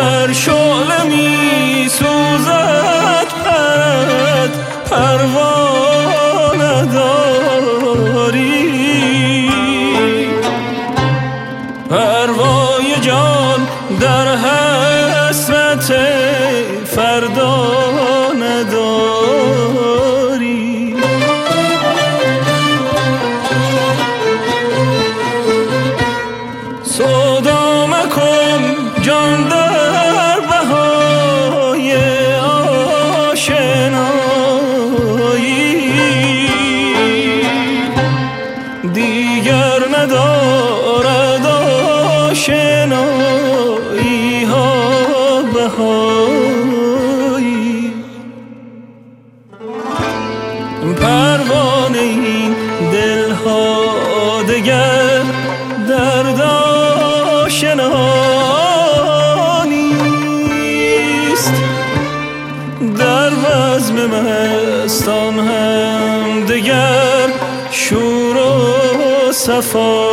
در شعله می سوزد پرد پروانه داری پروای جان در حسرت فردا نداری سودا مکن جان در بهای آشنایی دیگر ندارد آشنایی ها بهایی پروانه این دلها دگر درد آشنا نیست در بزم مستان هم دگر شور و صفا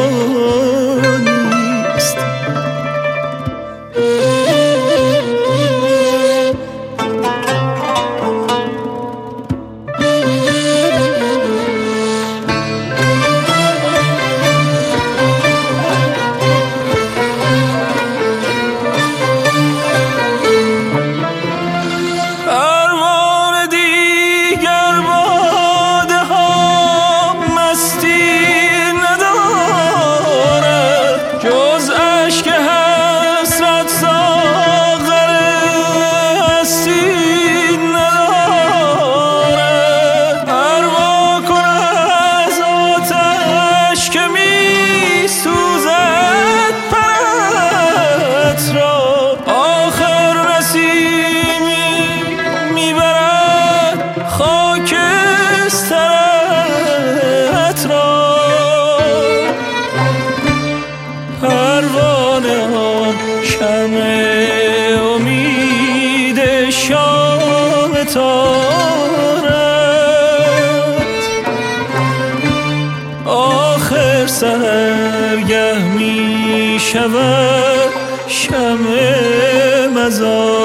نیست امید شام تارت آخر سحرگه می شود شمع مزار